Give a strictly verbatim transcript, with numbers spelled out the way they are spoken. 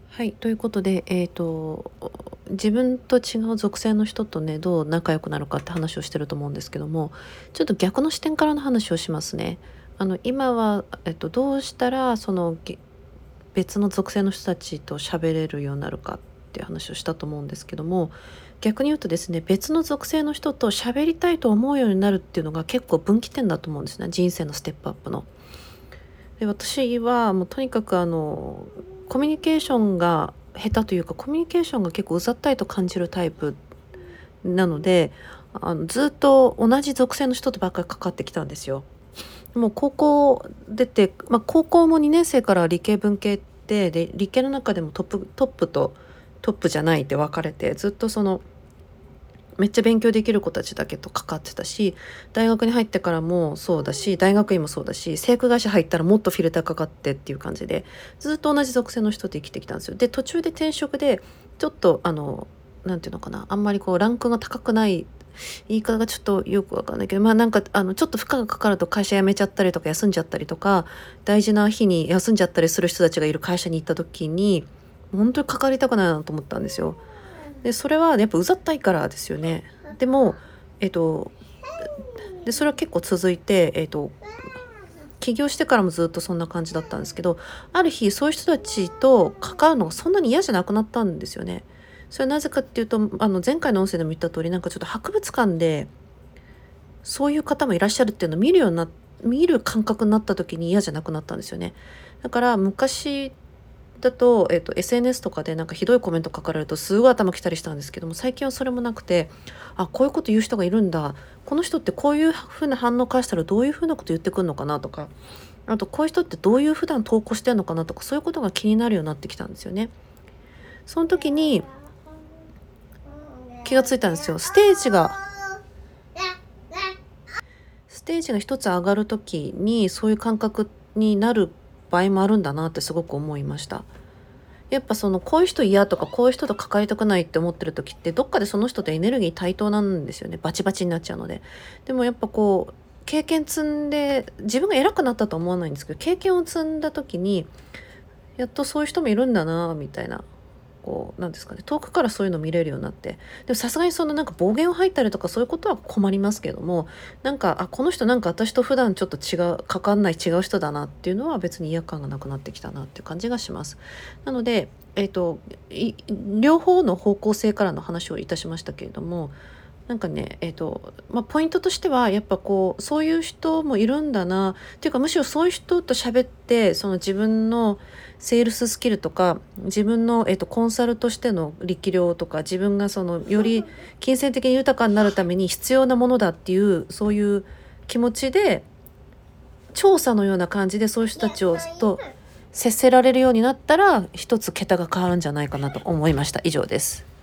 はい、ということで、えーと、自分と違う属性の人とね、どう仲良くなるかって話をしてると思うんですけども、ちょっと逆の視点からの話をしますね。あの、今は、えっと、どうしたら、その、げ別の属性の人たちと喋れるようになるかっていう話をしたと思うんですけども、逆に言うとですね、別の属性の人と喋りたいと思うようになるっていうのが結構分岐点だと思うんですね。人生のステップアップの。で、私はもうとにかくあの、コミュニケーションが下手というか、コミュニケーションが結構うざったいと感じるタイプなので、あの、ずっと同じ属性の人とばっかり関わってきたんですよ。もう高校出て、まあ、高校もにねん生から理系文系ってで、理系の中でもトップトップとトップじゃないって分かれて、ずっとそのめっちゃ勉強できる子たちだけと関わってたし、大学に入ってからもそうだし、大学院もそうだし、製薬会社入ったらもっとフィルターかかってっていう感じで、ずっと同じ属性の人と生きてきたんですよ。で、途中で転職でちょっとあのなんていうのかな、あんまりこうランクが高くない、言い方がちょっとよくわかんないけど、まあなんかあのちょっと負荷がかかると会社辞めちゃったりとか休んじゃったりとか、大事な日に休んじゃったりする人たちがいる会社に行った時に、本当に関わりたくないなと思ったんですよ。で、それはやっぱうざったいからですよね。でも、えっと、で、それは結構続いて、えっと、起業してからもずっとそんな感じだったんですけど、ある日そういう人たちと関わるのがそんなに嫌じゃなくなったんですよね。それはなぜかっていうと、あの前回の音声でも言った通り、なんかちょっと博物館でそういう方もいらっしゃるっていうのを見るようにな見る感覚になった時に嫌じゃなくなったんですよね。だから昔だと、えっと、エスエヌエス とかでなんかひどいコメント書かれるとすごい頭きたりしたんですけども、最近はそれもなくて、あ、こういうこと言う人がいるんだ。この人ってこういう風な反応返したらどういう風なこと言ってくるのかなとか、あとこういう人ってどういう普段投稿してんのかなとか、そういうことが気になるようになってきたんですよね。その時に気がついたんですよ。ステージが、ステージが一つ上がる時にそういう感覚になる場合もあるんだなってすごく思いました。やっぱそのこういう人嫌とかこういう人と関わりたくないって思ってる時ってどっかでその人とエネルギー対等なんですよね。バチバチになっちゃうので。でもやっぱこう経験積んで自分が偉くなったとは思わないんですけど、経験を積んだ時にやっとそういう人もいるんだなみたいな、こうなんですかね、遠くからそういうの見れるようになって、でもさすがにそのなんか暴言を吐いたりとかそういうことは困りますけども、なんかあこの人なんか私と普段ちょっと違う関わんない違う人だなっていうのは別に違和感がなくなってきたなっていう感じがします。なのでえっ、とい両方の方向性からの話をいたしましたけれども、なんかね、えっ、と、まあ、ポイントとしては、やっぱこう、そういう人もいるんだな、っていうかむしろそういう人と喋って、その自分のセールススキルとか、自分の、えっ、と、コンサルとしての力量とか、自分がその、より金銭的に豊かになるために必要なものだっていう、そういう気持ちで、調査のような感じでそういう人たちをと接せられるようになったら、一つ桁が変わるんじゃないかなと思いました。以上です。